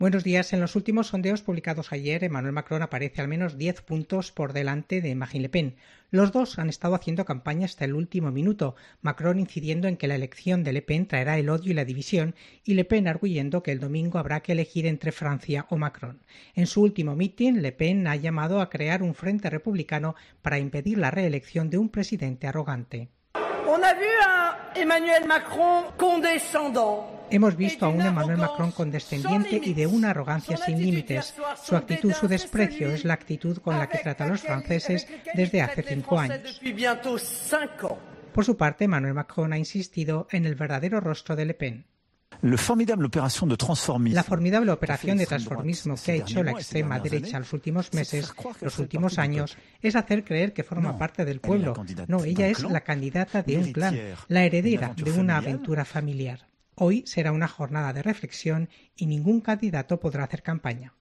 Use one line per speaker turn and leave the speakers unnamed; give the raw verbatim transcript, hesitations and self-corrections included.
Buenos días. En los últimos sondeos publicados ayer, Emmanuel Macron aparece al menos diez puntos por delante de Marine Le Pen. Los dos han estado haciendo campaña hasta el último minuto, Macron incidiendo en que la elección de Le Pen traerá el odio y la división, y Le Pen arguyendo que el domingo habrá que elegir entre Francia o Macron. En su último mitin, Le Pen ha llamado a crear un frente republicano para impedir la reelección de un presidente arrogante.
On a vu un Emmanuel Macron condescendant.
Hemos visto a un Emmanuel Macron condescendiente y de una arrogancia sin límites. Su actitud, su desprecio, es la actitud con la que trata a los franceses desde hace cinco años. Por su parte, Emmanuel Macron ha insistido en el verdadero rostro de Le Pen.
La formidable operación de transformismo,
la formidable operación de transformismo que ha hecho la extrema derecha los últimos meses, los últimos años, es hacer creer que forma parte del pueblo. No, ella es la candidata de un clan, la heredera de una aventura familiar. Hoy será una jornada de reflexión y ningún candidato podrá hacer campaña.